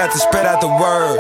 got to spread out the word.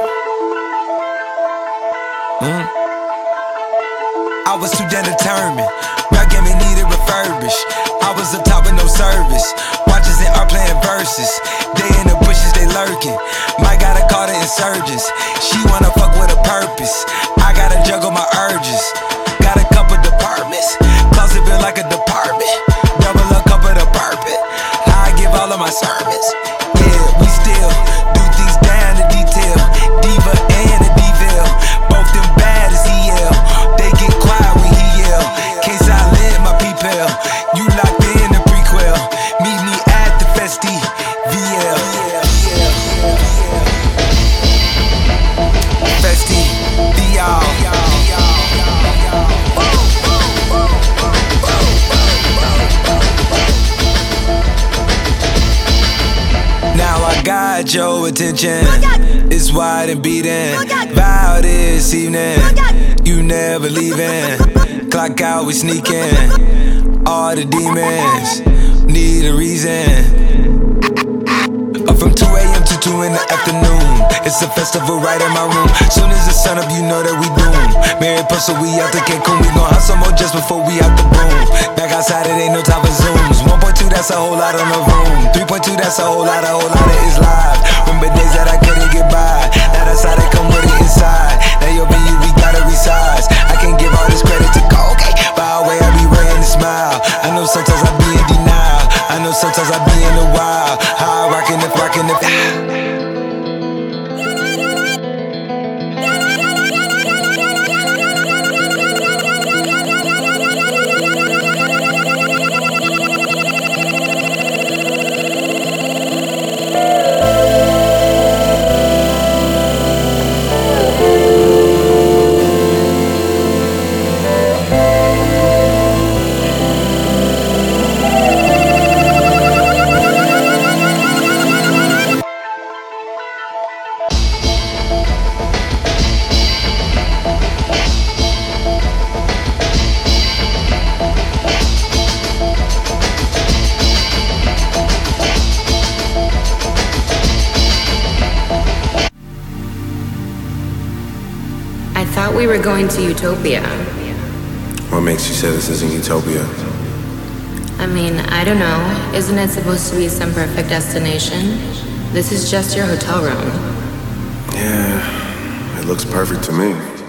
I was too damn determined. Rap game it needed refurbished. I was up top with no service. Watches and art playing verses. They in the bushes, they lurking. Might gotta call the insurgents. She wanna fuck with a purpose. I gotta juggle my urges. Got a couple departments. Closet built like a department. Double a cup of the purpose. How I give all of my sermons. Yeah, we still do things down to detail. Diva and a devil. Both them bad as EL. They get quiet when he yell. Can't silent my people. You locked in the prequel. Meet me at the Festi VL. Festi VL. Now I got your attention. It's wide and beating. Vow this evening. You never leaving. Clock out, we sneaking. All the demons need a reason. Up from 2 a.m. to 2 in the afternoon. It's a festival right in my room. Soon as the sun up, you know that we doomed. Married Pussle, we out the Cancun. We gon' hustle more just before we out the boom. Back outside, it ain't no time for Zooms. 1.2, that's a whole lot on the room. 3.2, that's a whole lot of it's live. Remember days that I couldn't get by. Now that's how they come with it inside. Now your venue, we gotta resize. I can't give all this credit to Colgate. By the way, I be wearing a smile. I know sometimes I be in denial. I know sometimes I be in the wild. How I rockin' if. I thought we were going to Utopia. What makes you say this isn't Utopia? I mean, I don't know. Isn't it supposed to be some perfect destination? This is just your hotel room. Yeah, it looks perfect to me.